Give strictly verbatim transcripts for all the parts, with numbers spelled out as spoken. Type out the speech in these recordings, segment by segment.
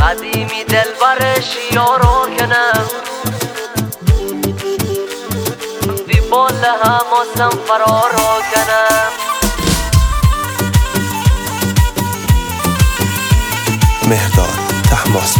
قدیمی دل برش یارو کنم بی بال هماسم فرارو کنم مهداد طهماسبی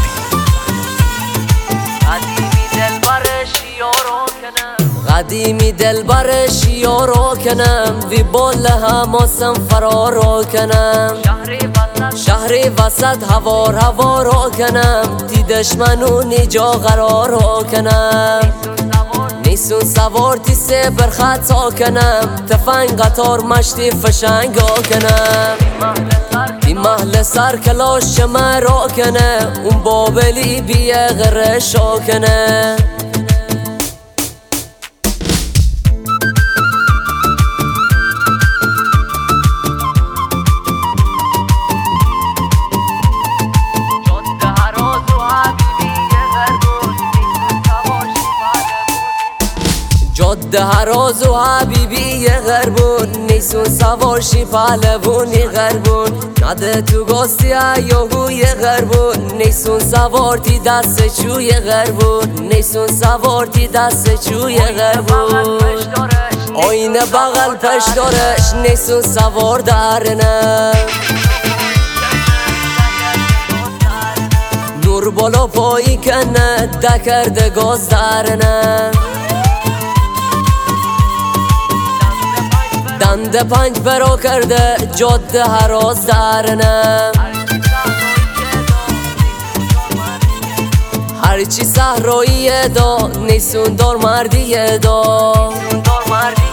قدیمی دل برش یارو کنم قدیمی دل برش یارو کنم وی بال هماسم فرارو کنم شهری وسط هوار هوارو کنم تی دشمنونی جا قرارو کنم نیسون سوار تی سه برخطا کنم تفنگ قطار مشتی فشنگا کنم تی محل سر کلاش مرا کنه اون بابلی بیه غرشا کنه جاده هراز و حبیبی غربون نیسون سوارشی پهلوونی غربون نده تو گاستی ایاهوی غربون نیسون سوارتی دست چوی غربون نیسون سوارتی دست چوی غربون آینه بغل پش دارش نیسون سوار درنه نور بالا پایی کنه دکرده گاز درنه دند پنج برا کرده جاده هراز درنه هرچی صحراییه دا نیسون دار مردیه دا